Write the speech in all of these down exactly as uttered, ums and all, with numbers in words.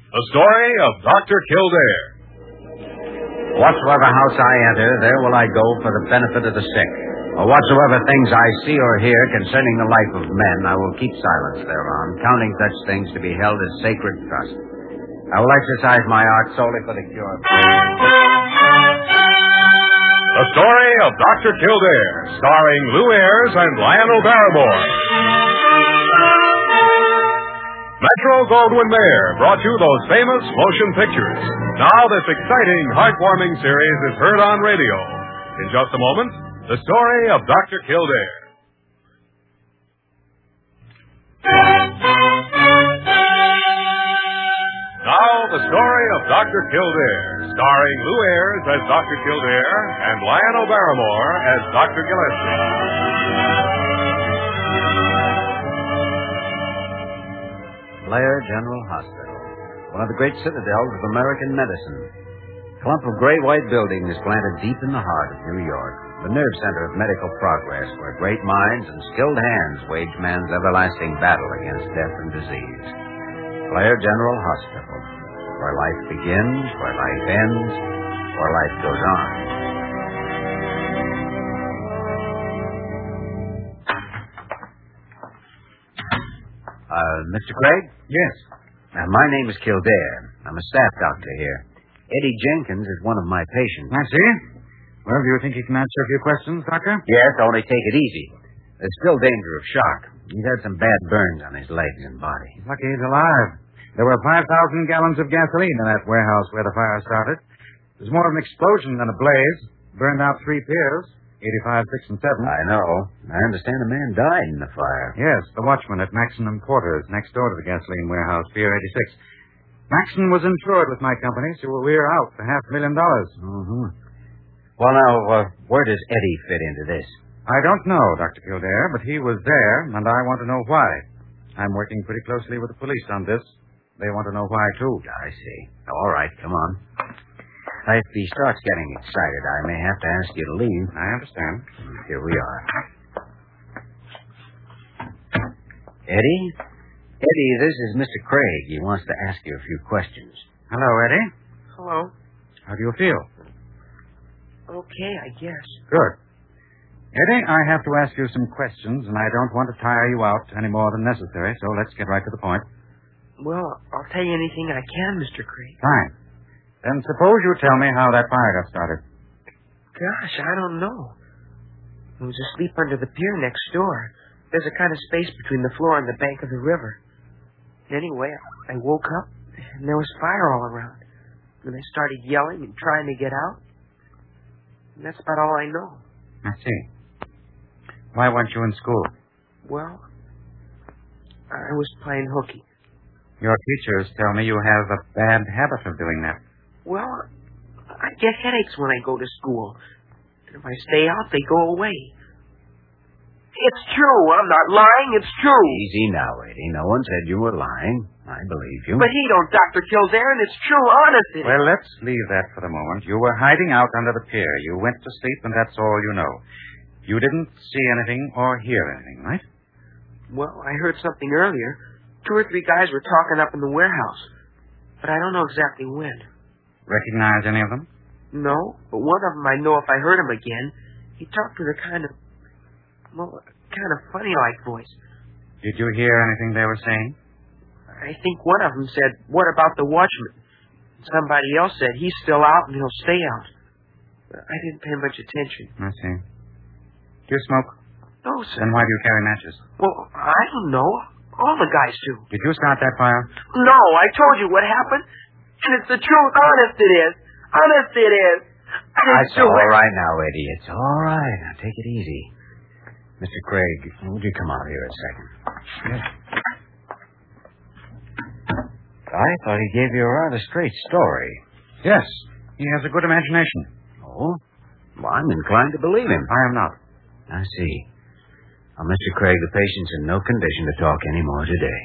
The story of Doctor Kildare. Whatsoever house I enter, there will I go for the benefit of the sick. Or whatsoever things I see or hear concerning the life of men, I will keep silence thereon, counting such things to be held as sacred trust. I will exercise my art solely for the cure of... The story of Doctor Kildare, starring Lou Ayres and Lionel Barrymore. Metro-Goldwyn-Mayer brought you those famous motion pictures. Now this exciting, heartwarming series is heard on radio. In just a moment, the story of Doctor Kildare. Now the story of Doctor Kildare, starring Lou Ayres as Doctor Kildare and Lionel Barrymore as Doctor Gillespie. Blair General Hospital, one of the great citadels of American medicine. A clump of gray-white buildings planted deep in the heart of New York, the nerve center of medical progress, where great minds and skilled hands wage man's everlasting battle against death and disease. Blair General Hospital, where life begins, where life ends, where life goes on. Uh, Mister Craig? Yes. Uh, my name is Kildare. I'm a staff doctor here. Eddie Jenkins is one of my patients. I see. Well, do you think he can answer a few questions, Doctor? Yes, only take it easy. There's still danger of shock. He's had some bad burns on his legs and body. He's lucky he's alive. There were five thousand gallons of gasoline in that warehouse where the fire started. It was more of an explosion than a blaze. Burned out three piers, eighty-five, six, and seven. I know. I understand a man died in the fire. Yes, the watchman at Maxon and Porter's, next door to the gasoline warehouse, Pier eighty-six. Maxon was insured with my company, so we're out for half a million dollars. Mm-hmm. Well, now, uh, where does Eddie fit into this? I don't know, Doctor Kildare, but he was there, and I want to know why. I'm working pretty closely with the police on this. They want to know why, too. I see. All right, come on. If he starts getting excited, I may have to ask you to leave. I understand. Here we are. Eddie? Eddie, this is Mister Craig. He wants to ask you a few questions. Hello, Eddie. Hello. How do you feel? Okay, I guess. Good. Eddie, I have to ask you some questions, and I don't want to tire you out any more than necessary, so let's get right to the point. Well, I'll tell you anything I can, Mister Craig. Fine. Then suppose you tell me how that fire got started. Gosh, I don't know. I was asleep under the pier next door. There's a kind of space between the floor and the bank of the river. Anyway, I woke up, and there was fire all around. And I started yelling and trying to get out. And that's about all I know. I see. Why weren't you in school? Well, I was playing hooky. Your teachers tell me you have a bad habit of doing that. Well, I get headaches when I go to school. And if I stay out, they go away. It's true. I'm not lying. It's true. Easy now, Eddie. No one said you were lying. I believe you. But he don't, Doctor Kildare, and it's true, honest. It well, let's leave that for the moment. You were hiding out under the pier. You went to sleep, and that's all you know. You didn't see anything or hear anything, right? Well, I heard something earlier. Two or three guys were talking up in the warehouse. But I don't know exactly when. Recognize any of them? No, but one of them I know if I heard him again. He talked with a kind of, well, kind of funny-like voice. Did you hear anything they were saying? I think one of them said, "What about the watchman?" Somebody else said, "He's still out and he'll stay out." I didn't pay much attention. I see. Do you smoke? No, sir. Then why do you carry matches? Well, I don't know. All the guys do. Did you start that fire? No, I told you what happened. And it's the truth. Honest it is. Honest it is. I didn't It's do all it. right now, Eddie. It's all right. Now, take it easy. Mister Craig, would you come out here a second? Yes. I thought he gave you a rather straight story. Yes. He has a good imagination. Oh? Well, I'm inclined to believe him. I am not. I see. Well, Mister Craig, the patient's in no condition to talk any more today.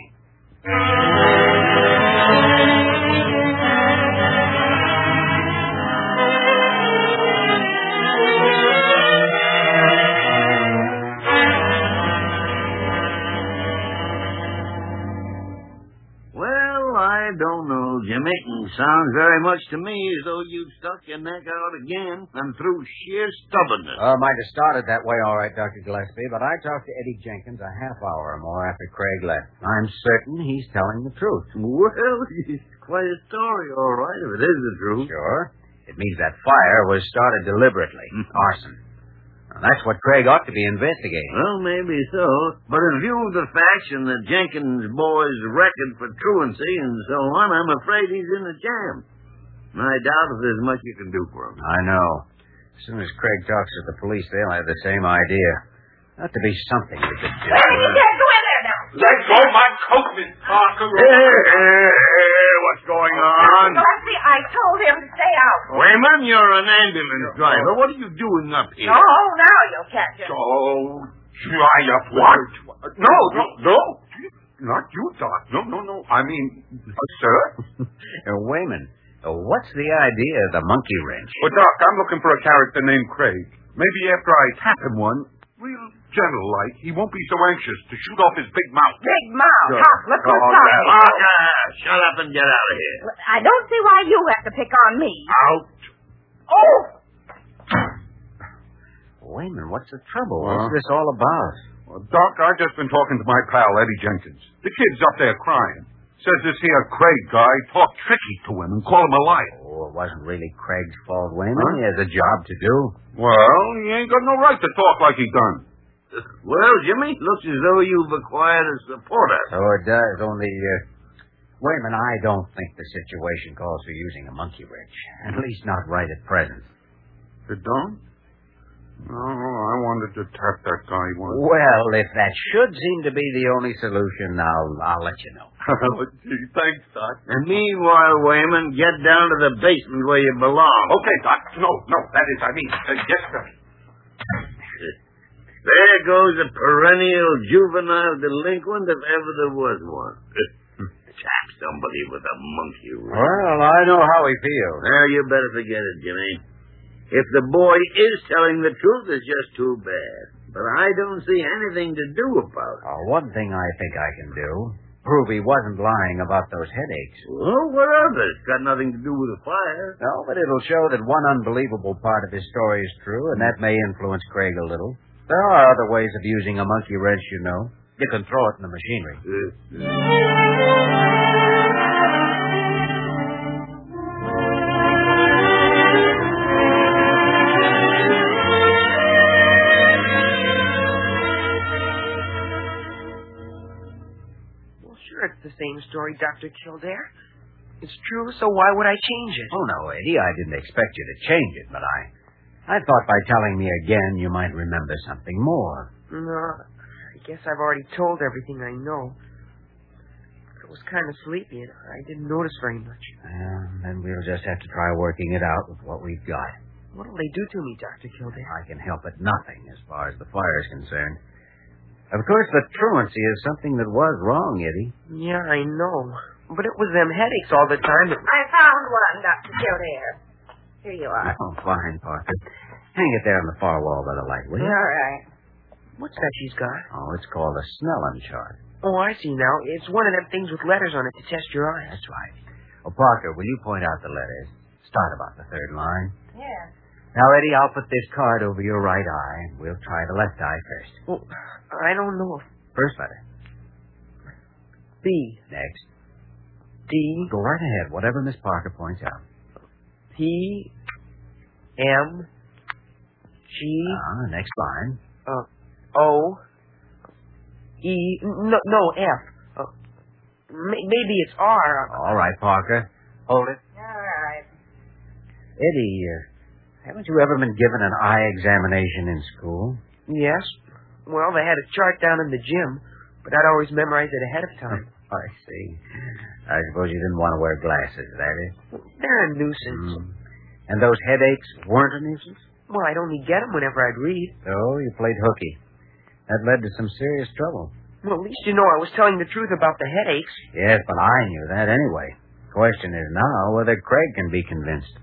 Well, I I don't know, Jimmy. Sounds very much to me as though you've stuck your neck out again and through sheer stubbornness. Well, it might have started that way, all right, Doctor Gillespie, but I talked to Eddie Jenkins a half hour or more after Craig left. I'm certain he's telling the truth. Well, it's quite a story, all right, if it is the truth. Sure. It means that fire was started deliberately. Arson. Now, that's what Craig ought to be investigating. Well, maybe so. But in view of the facts and the Jenkins boy's record for truancy and so on, I'm afraid he's in a jam. I doubt if there's much you can do for him. I know. As soon as Craig talks to the police, they'll have the same idea. Ought to be something we could do. Hey, you can't go in there now. Let go my coat, Miss Parker. Hey, hey, hey, what's going on? Gillespie, I told him to stay out. Wayman, you're an ambulance driver. What are you doing up here? Oh, now you'll catch him. Oh, try up what? No, no, no. Not you, Doc. No, no, no. I mean, uh, sir? Uh, Wayman, uh, what's the idea of the monkey wrench? Well, Doc, I'm looking for a character named Craig. Maybe after I tap him one, real gentle-like, he won't be so anxious to shoot off his big mouth. Big mouth. Sure. Huh, look who's Oh, talking. Parker, shut up and get out of here. I don't see why you have to pick on me. Out. Oh! Wayman, what's the trouble? Huh? What's this all about? Well, Doc, I've just been talking to my pal, Eddie Jenkins. The kid's up there crying. Says this here Craig guy talked tricky to him and called him a liar. Oh, it wasn't really Craig's fault, Wayman. Huh? He has a job to do. Well, he ain't got no right to talk like he done. Well, Jimmy, looks as though you've acquired a supporter. So it does, only, uh, Wayman, I don't think the situation calls for using a monkey wrench. At least not right at present. It don't? No, I wanted to tap that guy once. Well, if that should seem to be the only solution, I'll, I'll let you know. Gee, thanks, Doc. And meanwhile, Wayman, get down to the basement where you belong. Okay, Doc. No, no, that is, I mean, uh, yes, sir. There goes a perennial juvenile delinquent if ever there was one. Tap somebody with a monkey wrench. Well, I know how he feels. Well, you better forget it, Jimmy. If the boy is telling the truth, it's just too bad. But I don't see anything to do about it. Uh, one thing I think I can do, prove he wasn't lying about those headaches. Well, what of it? It's got nothing to do with the fire. No, but it'll show that one unbelievable part of his story is true, and that may influence Craig a little. There are other ways of using a monkey wrench, you know. You can throw it in the machinery. Well, sure, it's the same story, Doctor Kildare. It's true, so why would I change it? Oh, no, Eddie, I didn't expect you to change it, but I... I thought by telling me again you might remember something more. No, I guess I've already told everything I know. I was kind of sleepy, and I didn't notice very much. Well, then we'll just have to try working it out with what we've got. What'll they do to me, Doctor Kildare? I can help at nothing as far as the fire is concerned. Of course, the truancy is something that was wrong, Eddie. Yeah, I know. But it was them headaches all the time. That... I found one, Doctor Kildare. Here you are. Oh, fine, Parker. Hang it there on the far wall by the light, will you? All right. What's that she's got? Oh, it's called a Snellen chart. Oh, I see now. It's one of them things with letters on it to test your eyes. That's right. Oh, Parker, will you point out the letters? Start about the third line. Yeah. Now, Eddie, I'll put this card over your right eye. We'll try the left eye first. Well, I don't know. First letter. B. Next. D. Go right ahead, whatever Miss Parker points out. P. M. G. Ah, next line. Uh, O. E. No, no, F. Uh, may- maybe it's R. All right, Parker. Hold it. All right. Eddie, uh, haven't you ever been given an eye examination in school? Yes. Well, they had a chart down in the gym, but I'd always memorize it ahead of time. I see. I suppose you didn't want to wear glasses, that is. They're a nuisance. Mm. And those headaches weren't a nuisance? Well, I'd only get them whenever I'd read. Oh, you played hooky. That led to some serious trouble. Well, at least you know I was telling the truth about the headaches. Yes, but I knew that anyway. Question is now whether Craig can be convinced.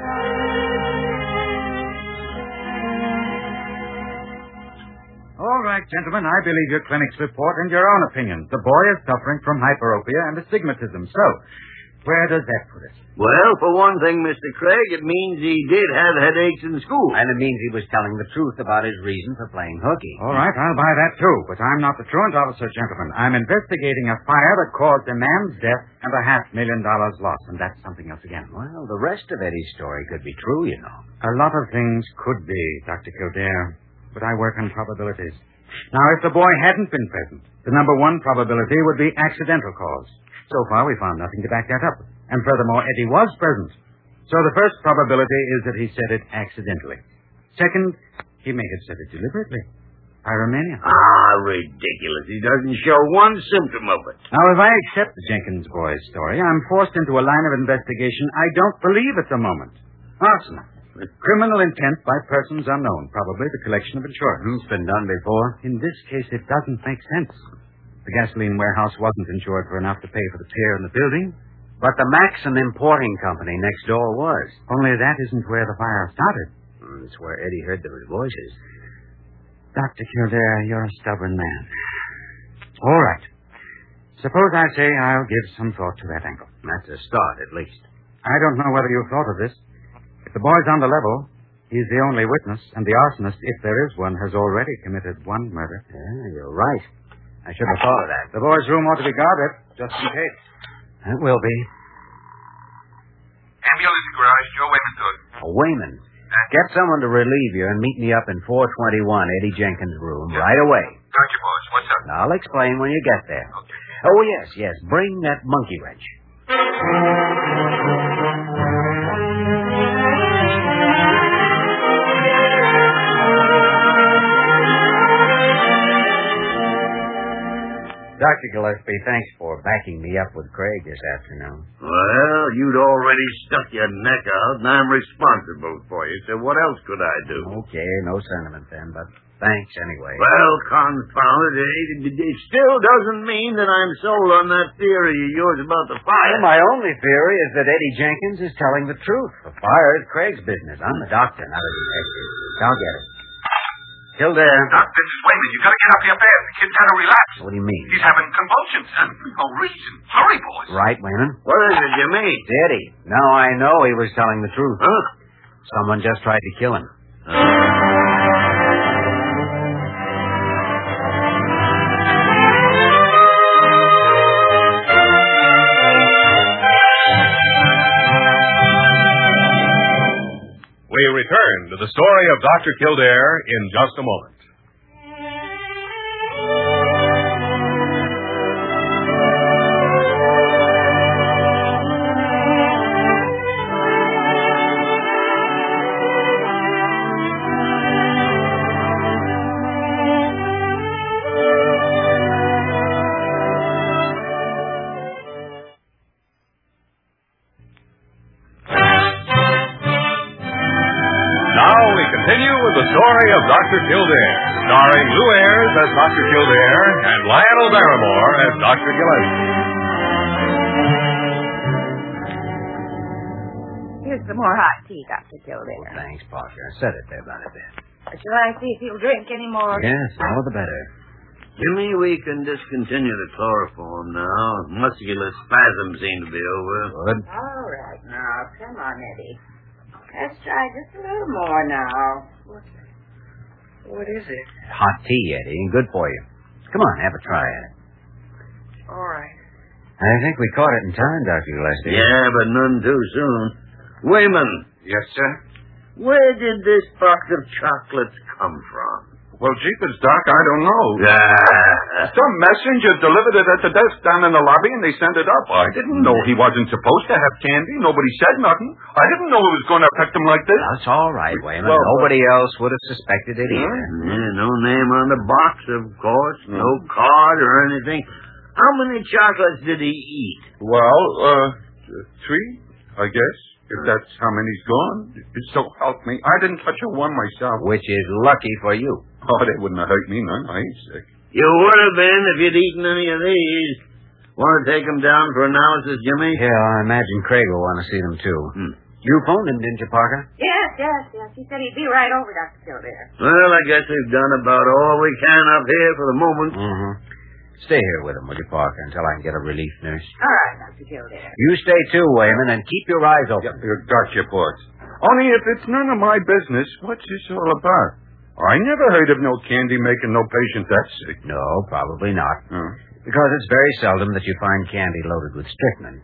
All right, right, gentlemen. I believe your clinic's report and your own opinions. The boy is suffering from hyperopia and astigmatism. So, where does that put us? Well, for one thing, Mister Craig, it means he did have headaches in school. And it means he was telling the truth about his reason for playing hooky. All right, I'll buy that, too. But I'm not the truant officer, gentlemen. I'm investigating a fire that caused a man's death and a half million dollars loss. And that's something else again. Well, the rest of Eddie's story could be true, you know. A lot of things could be, Doctor Kildare. But I work on probabilities. Now, if the boy hadn't been present, the number one probability would be accidental cause. So far, we found nothing to back that up. And furthermore, Eddie was present. So the first probability is that he said it accidentally. Second, he may have said it deliberately. Pyromania. Ah, ridiculous. He doesn't show one symptom of it. Now, if I accept the Jenkins boy's story, I'm forced into a line of investigation I don't believe at the moment. Arson. Criminal intent by persons unknown. Probably the collection of insurance. It's been done before. In this case, it doesn't make sense. The gasoline warehouse wasn't insured for enough to pay for the pier and the building. But the Maxon Importing Company next door was. Only that isn't where the fire started. Mm, it's where Eddie heard those voices. Doctor Kildare, you're a stubborn man. All right. Suppose I say I'll give some thought to that angle. That's a start, at least. I don't know whether you've thought of this. If the boy's on the level, he's the only witness, and the arsonist, if there is one, has already committed one murder. Yeah, you're right. I should have thought of that. The boy's room ought to be guarded, just in case. It will be. Ambulance garage, Joe Wayman to it. Oh, Wayman, get someone to relieve you and meet me up in four twenty-one, Eddie Jenkins' room, yeah. Right away. Gotcha, boss. What's up? I'll explain when you get there. Okay. Oh, yes, yes. Bring that monkey wrench. Doctor Gillespie, thanks for backing me up with Craig this afternoon. Well, you'd already stuck your neck out, and I'm responsible for you, so what else could I do? Okay, no sentiment then, but thanks anyway. Well, confound it, it, it still doesn't mean that I'm sold on that theory of yours about the fire. Well, my only theory is that Eddie Jenkins is telling the truth. The fire is Craig's business. I'm the doctor, not a detective. I'll get it. Kildare. Doc, this is Wayman. You gotta get up here fast. The kid's had a relapse. What do you mean? He's having convulsions. And no reason. Hurry, boys. Right, Wayman. What is it you mean? It's Eddie. Now I know he was telling the truth. Huh? Someone just tried to kill him. We return to the story of Doctor Kildare in just a moment. The story of Doctor Kildare, starring Lou Ayres as Doctor Kildare and Lionel Barrymore as Doctor Gillespie. Here's some more hot tea, Doctor Kildare. Oh, thanks, Parker. Set it there by the bed. Shall I see if you'll drink any more? Yes, all the better. Jimmy, we can discontinue the chloroform now. Muscular spasms seem to be over. Good. All right, now, come on, Eddie. Let's try just a little more now. What, what is it? Hot tea, Eddie, and good for you. Come on, have a try at it. All right. I think we caught it in time, Doctor Gillespie. Yeah, but none too soon. Wayman. Yes, sir? Where did this box of chocolates come from? Well, jeepers, Doc, I don't know. Ah. Some messenger delivered it at the desk down in the lobby, and they sent it up. I didn't know he wasn't supposed to have candy. Nobody said nothing. I didn't know it was going to affect him like this. That's all right, Wayman. Well, Nobody else would have suspected it either. Yeah, no name on the box, of course. No card or anything. How many chocolates did he eat? Well, uh, three, I guess. If that's how many's gone. So help me. I didn't touch a one myself. Which is lucky for you. Oh, they wouldn't have hurt me none. I ain't sick. You would have been if you'd eaten any of these. Want to take them down for analysis, Jimmy? Yeah, I imagine Craig will want to see them, too. Hmm. You phoned him, didn't you, Parker? Yes, Yes, yes, yes. He said he'd be right over, Doctor Kildare. Well, I guess we've done about all we can up here for the moment. Mm-hmm. Stay here with him, will you, Parker, until I can get a relief nurse? All right, Doctor Kildare. You stay too, Wayman, and keep your eyes open. Yeah, you got your ports. Only if it's none of my business, what's this all about? I never heard of no candy making no patient that sick. No, probably not. Hmm. Because it's very seldom that you find candy loaded with strychnine.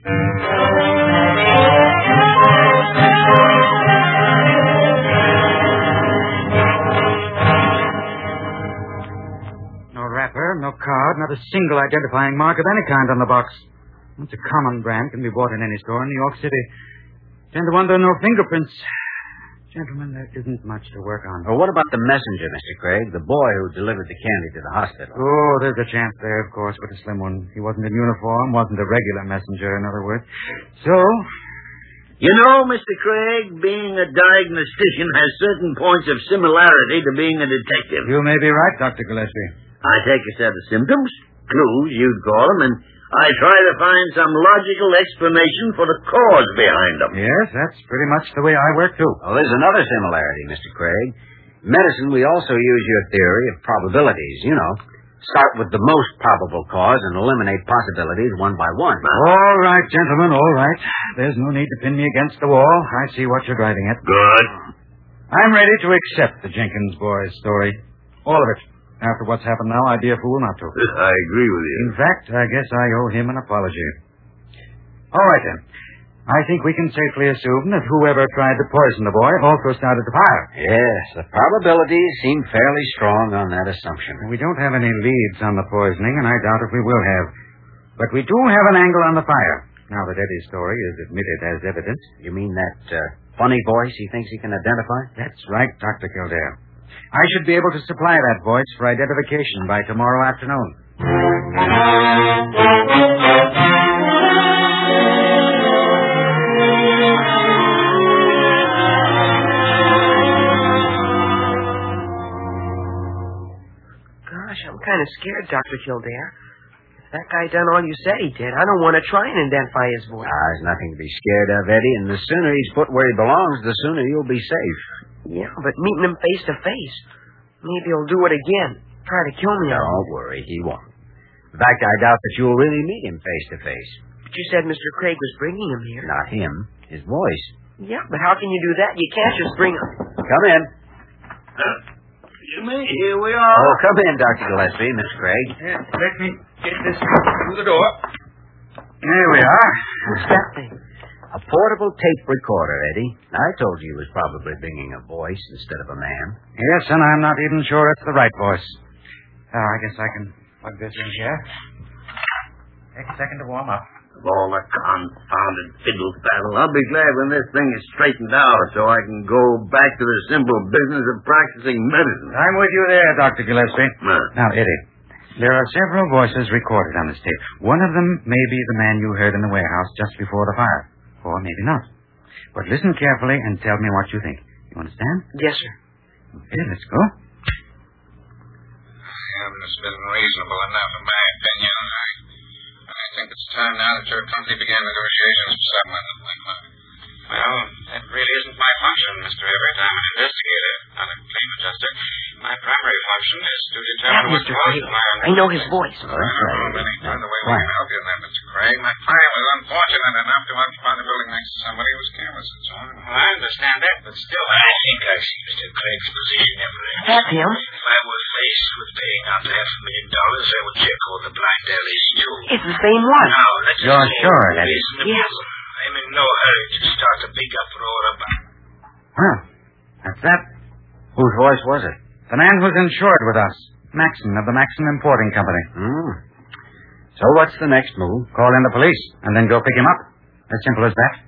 No wrapper, no card, not a single identifying mark of any kind on the box. It's a common brand, can be bought in any store in New York City. Tend to wonder, no fingerprints. Gentlemen, there isn't much to work on. Well, what about the messenger, Mister Craig? The boy who delivered the candy to the hospital. Oh, there's a chance there, of course, with a slim one. He wasn't in uniform, wasn't a regular messenger, in other words. So... You know, Mister Craig, being a diagnostician has certain points of similarity to being a detective. You may be right, Doctor Gillespie. I take a set of symptoms, clues, you'd call them, and I try to find some logical explanation for the cause behind them. Yes, that's pretty much the way I work, too. Well, there's another similarity, Mister Craig. In medicine, we also use your theory of probabilities, you know. Start with the most probable cause and eliminate possibilities one by one. All right, gentlemen, all right. There's no need to pin me against the wall. I see what you're driving at. Good. I'm ready to accept the Jenkins boy's story. All of it. After what's happened now, I'd be a fool not to. I agree with you. In fact, I guess I owe him an apology. All right, then. I think we can safely assume that whoever tried to poison the boy also started the fire. Yes, the probabilities seem fairly strong on that assumption. We don't have any leads on the poisoning, and I doubt if we will have. But we do have an angle on the fire. Now that Eddie's story is admitted as evidence. You mean that uh, funny voice he thinks he can identify? That's right, Doctor Kildare. I should be able to supply that voice for identification by tomorrow afternoon. Gosh, I'm kind of scared, Doctor Kildare. If that guy done all you said he did, I don't want to try and identify his voice. Ah, there's nothing to be scared of, Eddie, and the sooner he's put where he belongs, the sooner you'll be safe. Yeah, but meeting him face to face, maybe he'll do it again. Try to kill me. Don't worry, he won't. In fact, I doubt that you'll really meet him face to face. But you said Mister Craig was bringing him here. Not him, his voice. Yeah, but how can you do that? You can't just bring him. Come in. Jimmy, here we are. Oh, come in, Doctor Gillespie, Miss Craig. Yeah, let me get this through the door. There we are. What's that thing? A portable tape recorder, Eddie. I told you he was probably bringing a voice instead of a man. Yes, and I'm not even sure it's the right voice. Oh, I guess I can plug this in here. Take a second to warm up. Of all the confounded fiddle faddle, I'll be glad when this thing is straightened out so I can go back to the simple business of practicing medicine. I'm with you there, Doctor Gillespie. Uh. Now, Eddie, there are several voices recorded on this tape. One of them may be the man you heard in the warehouse just before the fire. Or maybe not. But listen carefully and tell me what you think. You understand? Yes, sir. Okay, let's go. It's been reasonable enough, in my opinion. I, I think it's time now that your company began negotiations for settlement. Well, that really isn't my function, Mister Everett. I'm an investigator, not a claim adjuster. My primary function is to determine Yeah, what Mister caused Craig. the fire. I know his voice. I don't know of any further way we can help you in that, Mister Craig. My client was unfortunate enough to occupy the building next to somebody who was careless and so on. Well, I understand that, but still, I think I see Mister Craig's position, Everett. That's him. If I were faced with paying out half a million dollars, I would check all the blind alleys, too. It's the same one. Now, let's You're say sure, Eddie? reasonable. Yes. I'm in no hurry to start a big uproar about. Well, that's that. Whose voice was it? The man who's insured with us. Maxon of the Maxon Importing Company. Hmm. So what's the next move? Call in the police and then go pick him up. As simple as that.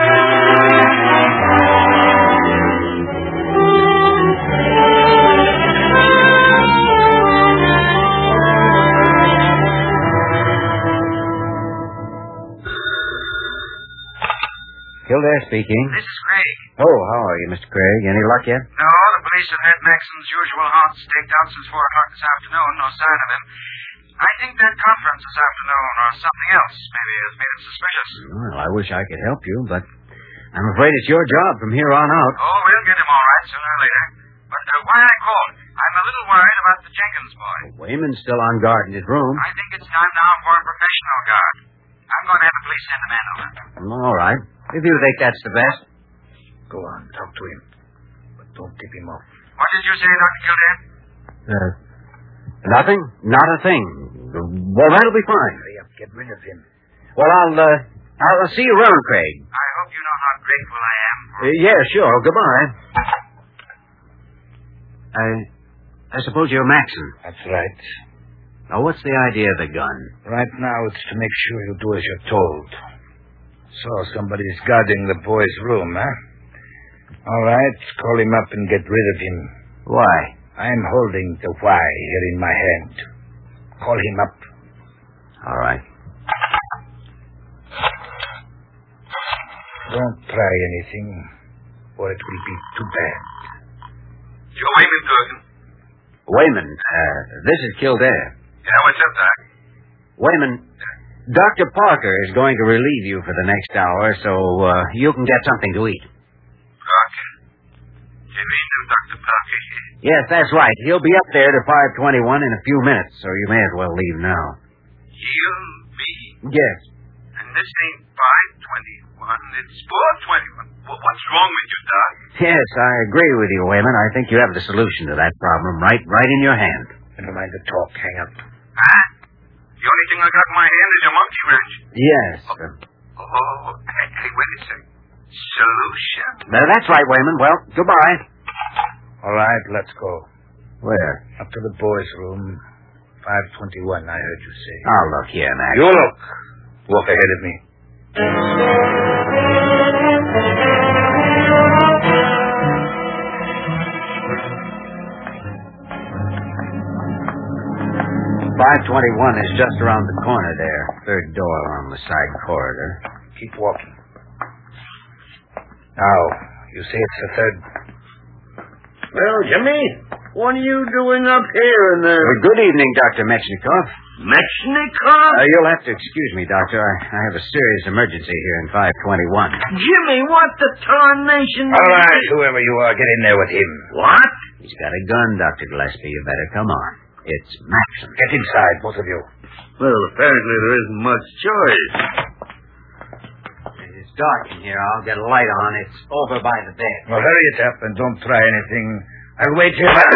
Kildare speaking. This is Craig. Oh, how are you, Mister Craig? Any luck yet? No, the police have had Maxon's usual haunts staked out since four o'clock this afternoon. No sign of him. I think that conference this afternoon or something else maybe has made him suspicious. Well, I wish I could help you, but I'm afraid it's your job from here on out. Oh, we'll get him all right sooner or later. But uh, why I called? I'm a little worried about the Jenkins boy. Well, Wayman's still on guard in his room. I think it's time now for a professional guard. I'm going to have the police send a man over. All right. If you think that's the best. Go on, talk to him. But don't tip him off. What did you say, Doctor Kildare? Uh, nothing? Not a thing. Well, that'll be fine. Hurry up, get rid of him. Well, I'll, uh, I'll see you around, Craig. I hope you know how grateful I am for... Uh, yeah, sure. Goodbye. I, I suppose you're Maxon. That's right. Now, what's the idea of the gun? Right now, it's to make sure you do as you're told. So somebody's guarding the boy's room, huh? All right, call him up and get rid of him. Why? I'm holding the why here in my hand. Call him up. All right. Don't try anything, or it will be too bad. Joe Wayman talking. Wayman, uh, this is Kildare. Yeah, what's up, Doc? Wayman, Doctor Parker is going to relieve you for the next hour, so uh, you can get something to eat. Parker? You mean to Doctor Parker? Yes, that's right. He'll be up there to five twenty-one in a few minutes, so you may as well leave now. He'll be? Yes. And this ain't five twenty-one, it's four twenty-one. Well, what's wrong with you, Doc? Yes, I agree with you, Wayman. I think you have the solution to that problem right, right in your hand. Never mind the talk. Hang up. Huh? The only thing I got in my hand is a monkey wrench. Yes. Oh, oh hey, hey, wait a second. Solution? Uh, that's right, Wayman. Well, goodbye. All right, let's go. Where? Up to the boys' room. five twenty-one, I heard you say. Oh, look here, Max. You look. Walk ahead of me. five twenty-one is just around the corner there. Third door along the side corridor. Keep walking. Now, you say it's the third. Well, Jimmy, what are you doing up here in the... Well, good evening, Doctor Mechnikov. Mechnikov? Uh, you'll have to excuse me, Doctor. I, I have a serious emergency here in five twenty-one. Jimmy, what the tarnation... All right, whoever you are, get in there with him. What? He's got a gun, Doctor Gillespie. You better come on. It's Maxon. Get inside, both of you. Well, apparently there isn't much choice. It's dark in here. I'll get a light on. It's over by the bed. Well, hurry it up and don't try anything. I'll wait here. I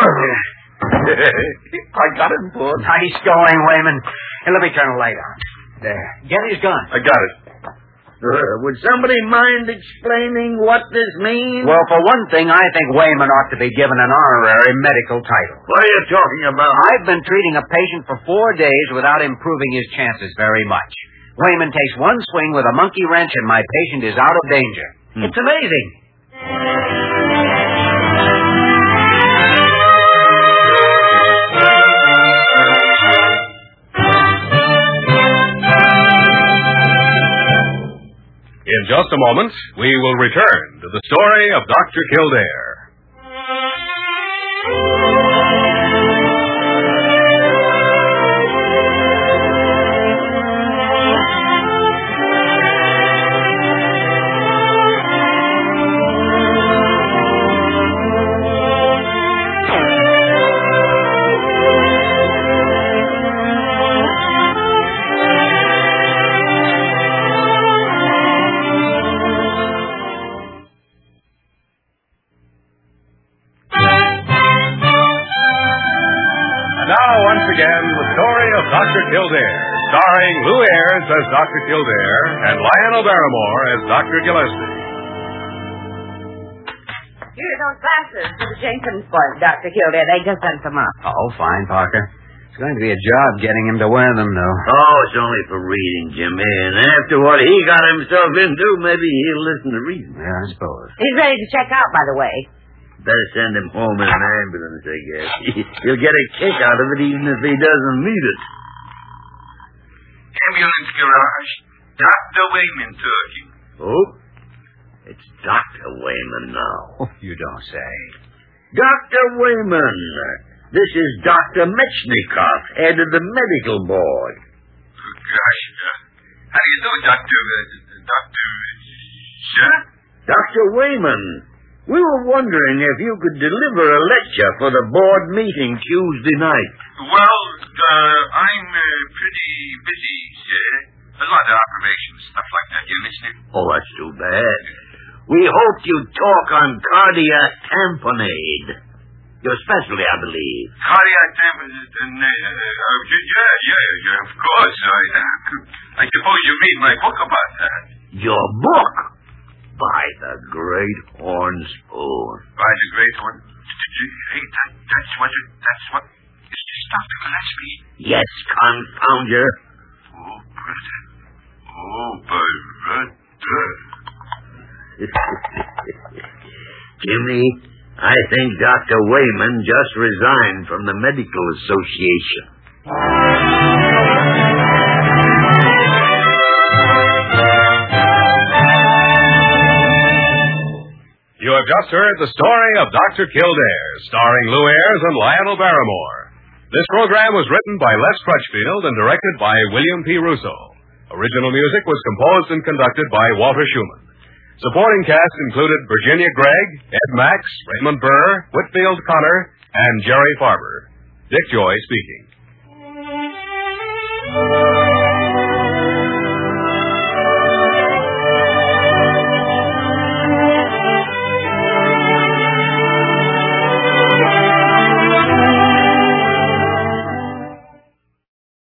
got him, boss. Nice going, Wayman. Here, let me turn the light on. There. Get his gun. I got it. Uh, would somebody mind explaining what this means? Well, for one thing, I think Wayman ought to be given an honorary medical title. What are you talking about? I've been treating a patient for four days without improving his chances very much. Wayman takes one swing with a monkey wrench and my patient is out of danger. Hmm. It's amazing. In just a moment, we will return to the story of Doctor Kildare. Again, the story of Doctor Kildare, starring Lou Ayres as Doctor Kildare and Lionel Barrymore as Doctor Gillespie. Here are those glasses for the Jenkins boys, Doctor Kildare. They just sent them up. Oh, fine, Parker. It's going to be a job getting him to wear them, though. Oh, it's only for reading, Jimmy. And after what he got himself into, maybe he'll listen to reason. Yeah, I suppose. He's ready to check out, by the way. Better send him home in an ambulance, I guess. He'll get a kick out of it even if he doesn't need it. Ambulance garage. Doctor Wayman talking. Oh? It's Doctor Wayman now. Oh, you don't say. Doctor Wayman. This is Doctor Mechnikov, head of the medical board. Oh, gosh. Uh, how do you do, Doctor? Uh, Doctor... Sir? Doctor Wayman, we were wondering if you could deliver a lecture for the board meeting Tuesday night. Well, uh, I'm uh, pretty busy, sir. A lot of operations, stuff like that, you understand? Oh, that's too bad. We hoped you'd talk on cardiac tamponade. Your specialty, I believe. Cardiac tamponade? Uh, uh, yeah, yeah, yeah, of course. I, uh, I suppose you read my book about that. Your book? By the great horn spoon. By the great horn? Hey, that, that's what it, that's what... Is this Doctor Gillespie? Yes, confound you. Oh, brother. Oh, brother. Jimmy, I think Doctor Wayman just resigned from the Medical Association. You have just heard the story of Doctor Kildare, starring Lou Ayres and Lionel Barrymore. This program was written by Les Crutchfield and directed by William P. Russo. Original music was composed and conducted by Walter Schumann. Supporting cast included Virginia Gregg, Ed Max, Raymond Burr, Whitfield Connor, and Jerry Farber. Dick Joy speaking.